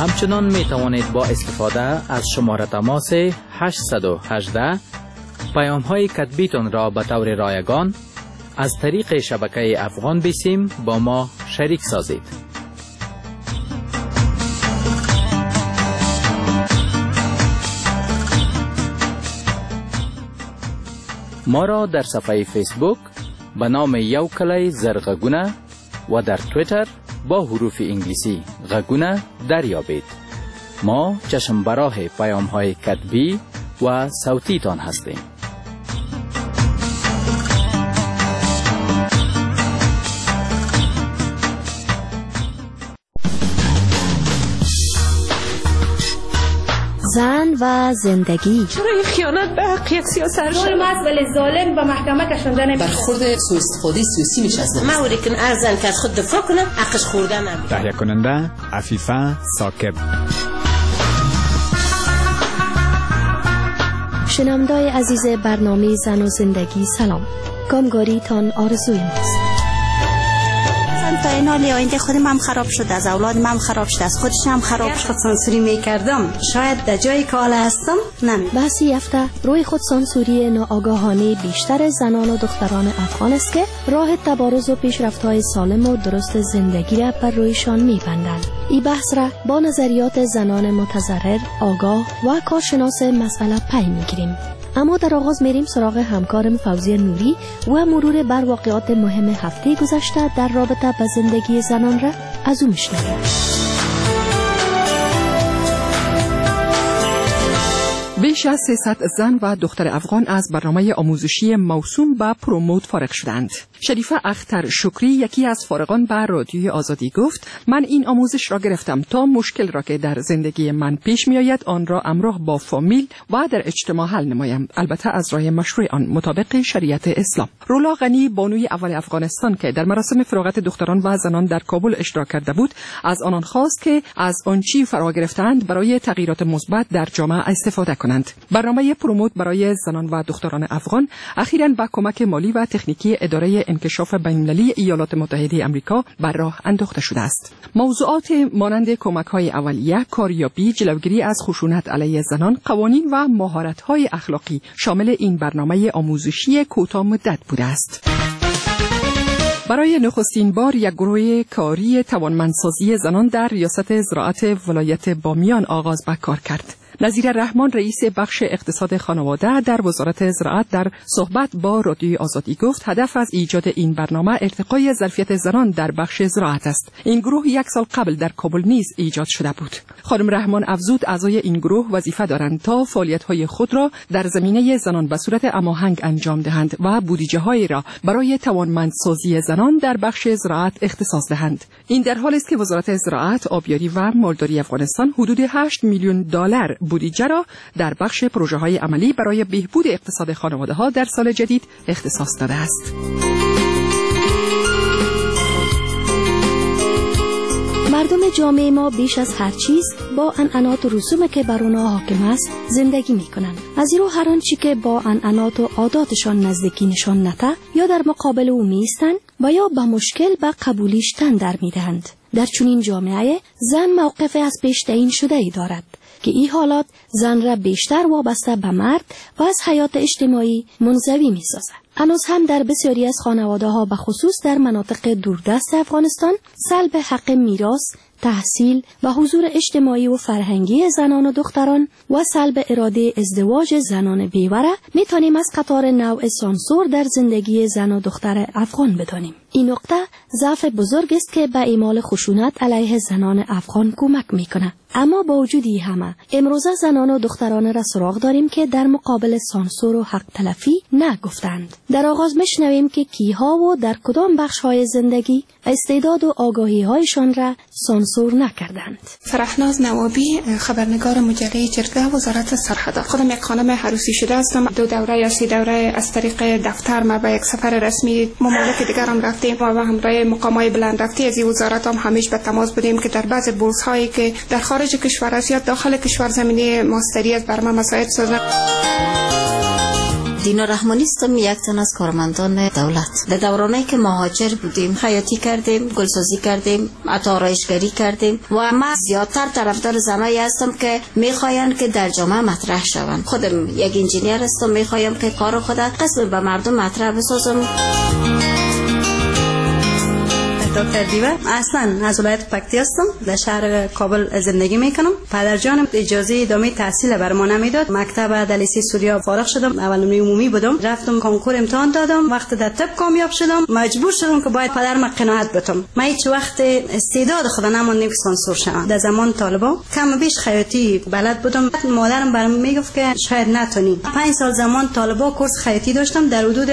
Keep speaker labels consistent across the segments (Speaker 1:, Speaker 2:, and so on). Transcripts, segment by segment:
Speaker 1: همچنان می توانید با استفاده از شماره تماس 818 پیام های کتبیتون را به طور رایگان از طریق شبکه افغان بیسیم با ما شریک سازید. ما را در صفحه فیسبوک به نام یو کلای زرغگونه و در تویتر با حروف انگلیسی غگونه دریابید. ما چشم براه پیام های کتبی و صوتی تان هستیم.
Speaker 2: زن و زندگی.
Speaker 3: چرا این خیانت به حق یک سیاست
Speaker 4: ظلم است ولی ظالم به محکمه کشانده نمیشه.
Speaker 5: برخورد سوء استفاده سیاسی میشه از
Speaker 6: ما ولی که ارزن که از خود دفاع کنه حقش خورده نمیشه.
Speaker 7: تهیه کننده عفیفه ساکب.
Speaker 2: شنونده‌های عزیز برنامه زن و زندگی سلام. کامگاری تان آرزوی ماست.
Speaker 8: تا این حالی آینده خودم هم خراب شد، از اولادم هم خراب شد، از خودش هم خراب شد. سانسوری میکردم شاید در جایی که حالا هستم نمی.
Speaker 2: بحثی هفته روی خود سانسوری ناآگاهانه بیشتر زنان و دختران افغان است که راه تبارز و پیشرفت‌های سالم و درست زندگی را بر رویشان می‌بندند. این بحث را با نظریات زنان متضرر، آگاه و کارشناس مسئله پی می‌گیریم. اما در آغاز میریم سراغ همکارم فوزیه نوری و مرور بر واقعات مهم هفته گذشته در رابطه با زندگی زنان را از او میشنویم.
Speaker 9: بیش از 300 زن و دختر افغان از برنامه آموزشی موسوم به پروموت فارغ شدند. شریفه اختر شکری یکی از فارغان به رادیوی آزادی گفت: من این آموزش را گرفتم تا مشکل را که در زندگی من پیش می آید آن را همراه با فامیل و در اجتماع حل نمایم، البته از راه مشروع آن مطابق شریعت اسلام. رولا غنی بانوی اول افغانستان که در مراسم فراغت دختران و زنان در کابل اشتراک کرده بود، از آنان خواست که از آنچه فرا گرفتند برای تغییرات مثبت در جامعه استفاده کنند. برنامه پروموت برای زنان و دختران افغان اخیراً با کمک مالی و تکنیکی اداره انکشاف بین‌المللی ایالات متحده آمریکا بر راه انداخته شده است. موضوعات مانند کمک‌های اولیه، کاریابی، جلوگیری از خشونت علیه زنان، قوانین و مهارت‌های اخلاقی شامل این برنامه آموزشی کوتاه مدت بوده است. برای نخستین بار یک گروه کاری توانمندسازی زنان در ریاست زراعت ولایت بامیان آغاز به کار کرد. نظیر رحمان رئیس بخش اقتصاد خانواده در وزارت زراعت در صحبت با رادیوی آزادی گفت هدف از ایجاد این برنامه ارتقای ظرفیت زنان در بخش زراعت است. این گروه 1 سال قبل در کابل نیز ایجاد شده بود. خانم رحمان افزود اعضای این گروه وظیفه دارند تا فعالیت‌های خود را در زمینه زنان به صورت هماهنگ انجام دهند و بودجه‌های را برای توانمندسازی زنان در بخش زراعت اختصاص دهند. این در حالی است که وزارت زراعت، آبیاری و مالداری افغانستان حدود 8 میلیون دلار بودجه را در بخش پروژه‌های عملی برای بهبود اقتصاد خانواده‌ها در سال جدید اختصاص داده است.
Speaker 2: مردم جامعه ما بیش از هر چیز با عنعنات و رسومی که بر آنها حاکم است زندگی می‌کنند. از این رو هر آنچه که با عنعنات و عاداتشان نزدیکی نشان نده یا در مقابل او می‌ایستند و یا به مشکل به قبولیش تن در می‌دهند. در چنین جامعه زن موقف از پیش تعیین شده ای دارد که این حالات زن را بیشتر وابسته به مرد و از حیات اجتماعی منزوی می‌سازد. هنوز هم در بسیاری از خانواده‌ها به خصوص در مناطق دوردست افغانستان سلب حق میراث، تحصیل و حضور اجتماعی و فرهنگی زنان و دختران و سلب اراده ازدواج زنان بیوه میتونیم از قطار نوع سانسور در زندگی زن و دختر افغان بدانیم. این نقطه ضعف بزرگ است که به اعمال خشونت علیه زنان افغان کمک میکنه. اما با وجود این همه امروزه زنان و دختران را سراغ داریم که در مقابل سانسور و حق تلفی نگفتند. در آغاز میشنویم که کیها و در کدام بخش‌های زندگی استعداد و آگاهی‌هایشان را سانسور نکردند.
Speaker 3: فرحناز نوابی، خبرنگار مجله جرگه، وزارت سرحدات. خودم یک خانم عروسی شده هستم. 2 دوره یا 3 دوره از طریق دفتر ما به یک سفر رسمی ممالک دیگر هم رفتیم و به همراه مقامات بلندرفتی از این وزارت هم همیشه به تماس بودیم که در بعض بورس هایی که در خارج کشور است یا داخل کشور زمینه ماستری از برنامه مساعد سازند.
Speaker 8: دینا رحمانی هستم، یک تن از کارمندان دولت. در دورانی که مهاجر بودیم خیاطی کردیم، گلسازی کردیم، آرایشگری کردیم و من زیادتر طرفدار زنایی هستم که میخواین که در جامعه مطرح شوند. خودم یک انجینیر هستم، میخوایم که کار خودم قسم به مردم مطرح بسازم. دکتر دیوه اصلا از ولایت پکتی هستم، در شهر کابل زندگی میکنم. پدر جانم اجازه ادامه تحصیل بر ما نمیداد. مکتب دلیسی سوریا فارغ شدم، اول نمره عمومی بودم، رفتم کنکور امتحان دادم. وقت در طب کامیاب شدم، مجبور شدم که باید پدرم قناعت بتم. من هیچ وقت استعداد خودم نموندم که سانسور شوم. در زمان طالبان کم بیش خیاطی بلد بودم. مادرم برام میگفت که شاید نتونی. 5 سال زمان طالبان کورس خیاطی داشتم، در حدود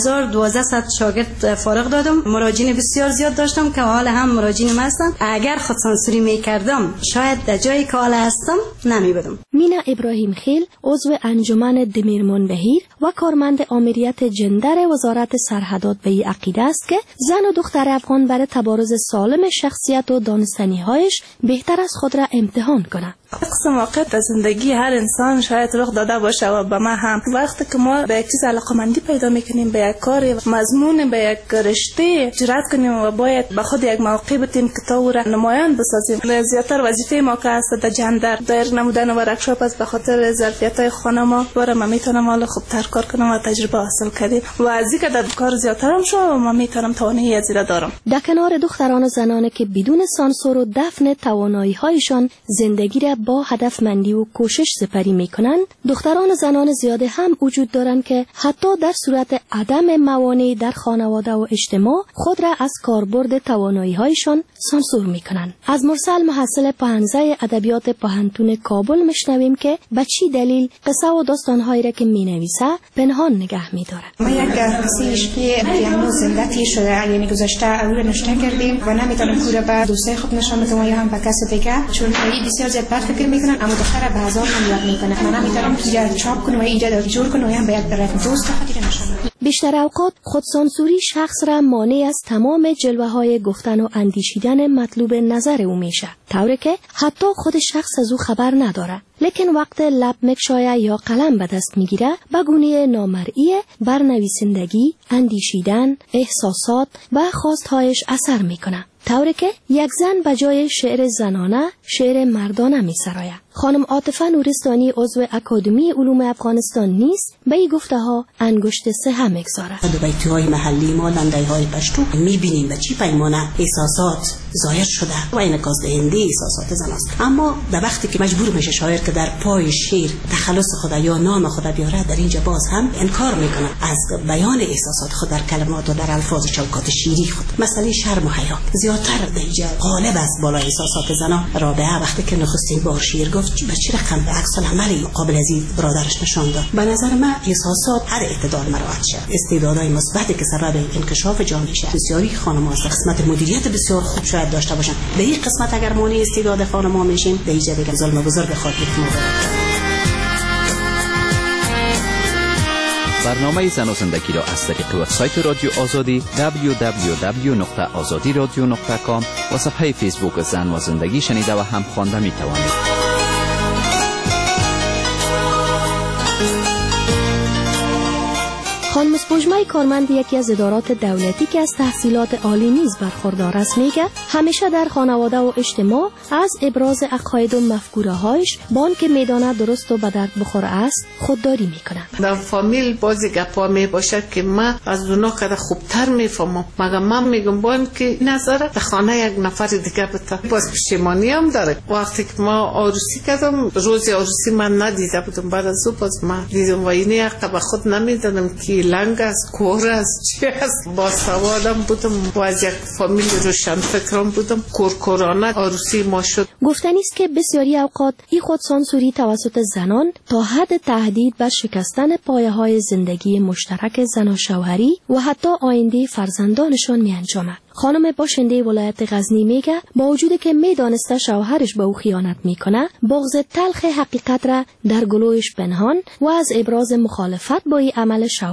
Speaker 8: 1200 شاگرد فارغ دادم. مراجعین بسیار زیاد داشتم که حال هم مراجعین هستن. اگر خود سانسوری میکردم شاید در جایی که حال هستم نمیبودم.
Speaker 2: مینا ابراهیم خیل عضو انجمن دمیرمان بهیر و کارمند آمریت جندر وزارت سرحدات به این عقیده است که زن و دختر افغان برای تبارز سالم شخصیت و دانستنی‌هایش بهتر از خود را امتحان کنند.
Speaker 10: قسم واقع در زندگی هر انسان شاید رخ داده باشه و به ما هم. وقتی که ما به یک چیز علاقه‌مندی پیدا میکنیم، به یک کار مضمون، به یک رشته جرأت کنیم و باید به خود یک موقع بتیم که تا او را نمایان بسازیم. زیادتر وظیفه ما که است در جندر در نمودن ورکشاپ است، به خاطر ظرفیت‌های خانم‌ها و ما میتونم حالا خوبتر کار کنم و تجربه حاصل کردیم و از اینکه در کار زیادترم شو و ما میتونم توانایی از این دارم.
Speaker 2: در کنار دختران و زنانی که بدون سانسور و دفن توانایی‌هایشان زندگی را با هدفمندی و کوشش سپری می‌کنند، دختران و زنان زیاده هم وجود دارند که حتی در صورت عدم موانع در خانواده و اجتماع خود را از کاربرد توانایی‌هایشان سانسور می‌کنند. از مرسل محصل پهنزه ادبیات پهنتون کابل می‌شنویم که به چی دلیل قصه و داستان‌هایی را که می‌نویسه پنهان نگه می‌دارد.
Speaker 3: ما یک قصه عشقی یعنی زندگی شده، یعنی گذشته او را نشته کردیم و نمی‌تونم کور به دوستای خود نشان بدم یا هم به کس دیگه، چون بسیار زیاد بد فکر می‌کنن اما دختر به هزار هم یاد می‌کنه. من نمی‌تونم اینجا چاپ کنم و اینجا جور کنم و هم باید برم دوست خاطر نشان بدم.
Speaker 2: بیشتر اوقات خودسانسوری شخص را مانع از تمام جلوه‌های گفتن و اندیشیدن مطلوب نظر او میشه، طوری که حتی خود شخص از او خبر نداره. لیکن وقت لب مکشایه یا قلم به دست میگیره به گونه نامرئی بر نویسندگی، اندیشیدن، احساسات و خواستهایش اثر میکنه، طوری که یک زن به جای شعر زنانه شعر مردانه میسراید. خانم عاطفه نورستانی عضو اکادمی علوم افغانستان نیز به این گفته ها انگشت سه میگذارد.
Speaker 5: در بیت‌های محلی ما لندای‌های پشتو می‌بینیم به چی پیمانه احساسات ظاهر شده و انعکاس دهنده احساسات زن است. اما در وقتی که مجبور میشه شاعر که در پای شعر تخلص خود یا نام خود بیاره، در اینجا باز هم انکار میکنه از بیان احساسات خود در کلمات و در الفاظ چوکات شعری خود. مثلا شرم و حیا زیادتر در اینجا غالب است بالا احساسات زنا. رابعه وقتی که نخستین بار شعر گفت به چه رقم به عکس العملی قابل از برادرش نشان داد. به نظر من احساسات هر اعتدال مراعات شه. استعدادهای مثبتی که سبب انکشاف جامعه شه. بسیاری خانم‌ها قسمت مدیریت بسیار خوب شاید داشته باشن. به این قسمت اگر مانع استعداد خانم‌ها میشیم، در اینجا دیگه ظلم بزرگ خاطر ما.
Speaker 1: برنامه زن و زندگی را از طریق وبسایت رادیو آزادی www.azadiradio.com و صفحه فیسبوک زن و زندگی شنیده و هم خوانده می توانید.
Speaker 2: خانم سپوجمای کارمند یکی از ادارات دولتی که از تحصیلات عالی نیز برخوردار است میگه همیشه در خانواده و اجتماع از ابراز عقاید و مفکوره‌هایش با آنکه میداند درست و به درد بخور است خودداری میکنه.
Speaker 11: در فامیل بازی گپا می باشه که من از اونا کده خوبتر میفهمم، مگه من میگم با اینکه نظر در خانه یک نفر دیگه بته. باز پشیمانی هم داره. وقتی که ما عروسی کردم، روز عروسی من ندیده بودم، بعد از اون باز من دیدم و اینه عقب خود نمیدونم که لنگ است، کور است، چی است. با سوادم بودم و از یک فامیل روشن فکرم بودم. کورکورانه عروسی ما شد.
Speaker 2: گفتنی است که بسیاری اوقات این خودسانسوری توسط زنان تا حد تهدید بر شکستن پایه‌های زندگی مشترک زن و شوهری و حتی آینده فرزندانشان می‌انجامد. خانم باشنده ولایت غزنی میگه با وجودی که میدانسته شوهرش به او خیانت میکنه، بغض تلخ حقیقت را در گلویش پنهان و از ابراز مخالفت با این عمل شوهر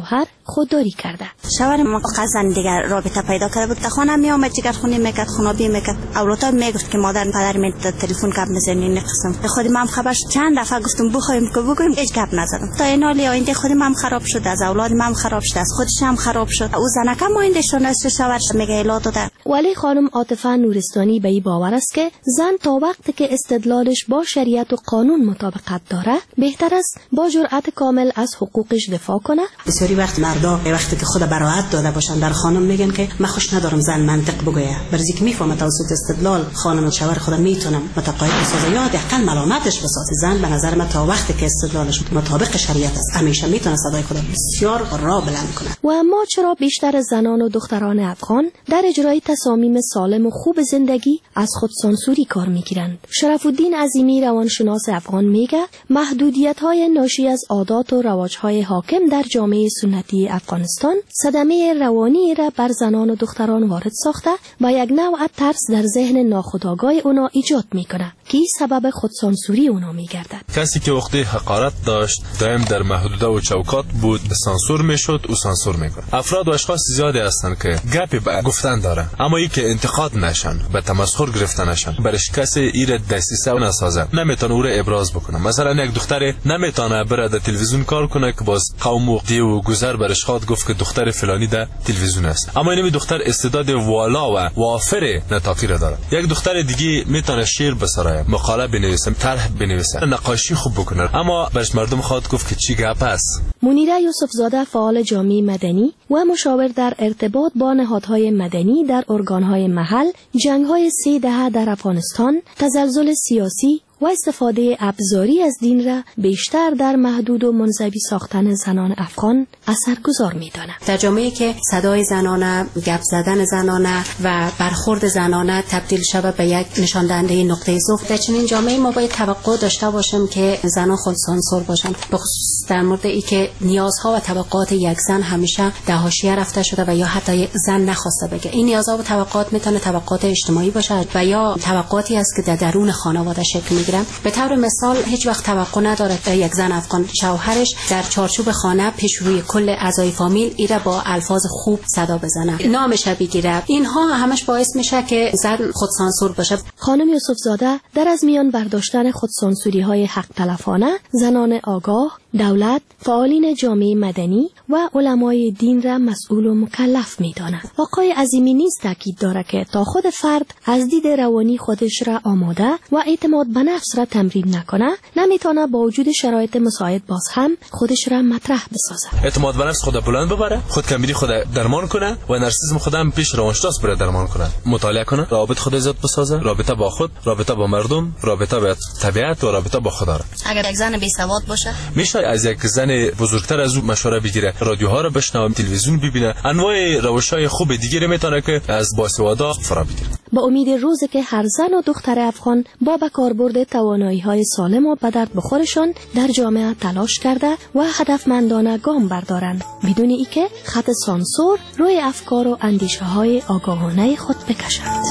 Speaker 2: خودداری کرده.
Speaker 8: شوهر ما قصدن دیگر رابطه پیدا کرده بود. خانه می آمد جگر خونی میکرد، خونابی میکرد. اولادم میگفت که مادر پدر می تلفن کپ میزنی این قسم. خود من خبرش چند دفعه گفتم بخوایم که بگویم هیچ گپ نزدم. تا این حالی آینده خود من خراب شد، از اولاد من خراب شد، از خودش هم خراب شد. او زنکه ما آیندهشون از شوهرش میگه اولاد داده.
Speaker 2: ولی خانم عاطفه نورستانی به این باور است که زن تا وقتی که استدلالش با شریعت و قانون مطابقت داره بهتر است با جرأت کامل از حقوقش دفاع کنه.
Speaker 5: بسیاری وقت مردا وقتی که خود براحت داده باشن در خانم میگن که من خوش ندارم زن منطق بگویه، برای که میفهمه توسط استدلال خانم و شوهر خود میتونم متقاعد بسازه یا حداقل ملامتش بسازه. زن به نظر من تا وقتی که استدلالش مطابق شریعت است همیشه میتونه صدای خود بسیار را بلند کنه.
Speaker 2: و اما چرا بیشتر زنان و دختران افغان در اجرای تصامیم سالم و خوب زندگی از خود سانسوری کار میگیرند؟ شرف الدین عظیمی روانشناس افغان میگه محدودیت‌های ناشی از عادات و رواج‌های حاکم در جامعه سنتی افغانستان صدمه روانی را بر زنان و دختران وارد ساخته و یک نوع ترس در ذهن ناخودآگاه اونا ایجاد میکنه که سبب خودسانسوری اونا میگردد.
Speaker 12: کسی که وقتی حقارت داشت دائم در محدوده و چوکات بود سانسور میشد و سانسور میکنه. افراد و اشخاص زیادی هستند که گپی به گفتن دارن اما ای که انتقاد نشن به تمسخر گرفته نشن برش کسی ایره دسیسه نسازه نمیتونه او را ابراز بکنه. مثلا یک دختر نمیتونه بره در تلویزیون کار کنه که باز قوم و دی و گذر برش خواد گفت که دختر فلانی در تلویزیون است اما این دختر استعداد والا و وافر نطاقی را داره. یک دختر دیگه میتونه شعر بسرایه، مقاله بنویسه، طرح بنویسه، نقاشی خوب بکنه اما برش مردم خواد گفت که چی گپ است.
Speaker 2: منیره یوسفزاده فعال جامعه مدنی و مشاور در ارتباط با نهادهای مدنی در ارگانهای محل، جنگ‌های 3 دهه در افغانستان، تزلزل سیاسی و استفاده ابزاری از دین را بیشتر در محدود و منزوی ساختن زنان افغان اثرگذار می‌داند.
Speaker 5: در جامعه‌ای که صدای زنانه، گپ زدن زنانه و برخورد زنانه تبدیل شود به یک نشان دهنده نقطه ضعف، در چنین جامعه‌ای ما باید توقع داشته باشیم که زنان خود سانسور باشند، به خصوص در مورد ای که نیازها و توقعات یک زن همیشه در حاشیه رفته شده و یا حتی زن نخواسته بگه. این نیازها و توقعات میتونه توقعات اجتماعی باشه و یا توقعاتی است که در درون خانواده شکل می‌گیرد. به طور مثال هیچ وقت توقع ندارد یک زن افغان شوهرش در چارچوب خانه پیش روی کل اعضای فامیل ایره با الفاظ خوب صدا بزنه، نامش بگیره. اینها همش باعث میشه که زن خود سانسور باشه.
Speaker 2: خانم یوسفزاده در از میان برداشتن خود سانسوری های حق تلفانه زنان آگاه، دولت، فعالین جامعه مدنی و علمای دین را مسئول و مکلف می‌داند. آقای عظیمی نیز تاکید دارد که تا خود فرد از دید روانی خودش را آماده و اعتماد به نفس را تمرین نکنه نمیتونه با وجود شرایط مساعد باز هم خودش را مطرح بسازه.
Speaker 12: اعتماد به نفس خود بلند ببره، خود کمبینی خود درمان کنه و نارسیسم خودم پیش روانشناس بره درمان کنه، مطالعه کنه، رابط خود زیاد بسازه، رابطه با خود، رابطه با مردم، رابطه با طبیعت و رابطه با خدا را.
Speaker 8: اگر یک زن بی سواد باشه
Speaker 12: میشه از یک زن بزرگتر از او مشوره بگیره، رادیوها رو بشنوه، تلویزیون ببینه، انواع روش‌های خوب دیگه میتونه که از باسوادا فرا بگیره.
Speaker 2: با امید روزی که هر زن و دختر افغان با کاربرد توانایی‌های سالم و به درد بخورشان در جامعه تلاش کرده و هدفمندانه گام بردارند بدون اینکه خط سانسور روی افکار و اندیشه‌های آگاهانه خود بکشند.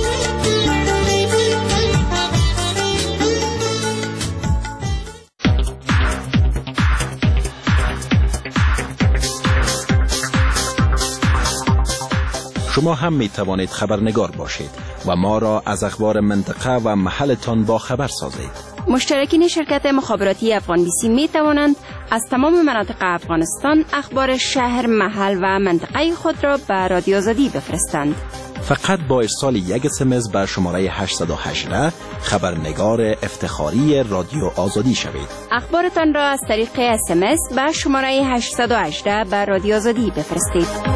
Speaker 13: شما هم می توانید خبرنگار باشید و ما را از اخبار منطقه و محلتان با خبر سازید.
Speaker 14: مشترکین شرکت مخابراتی افغان بیسی می توانند از تمام مناطق افغانستان اخبار شهر، محل و منطقه خود را به رادیو آزادی بفرستند.
Speaker 13: فقط با ارسال یک SMS به شماره 818 خبرنگار افتخاری رادیو آزادی شوید.
Speaker 14: اخبارتان را از طریق SMS به شماره 818 به رادیو آزادی بفرستید.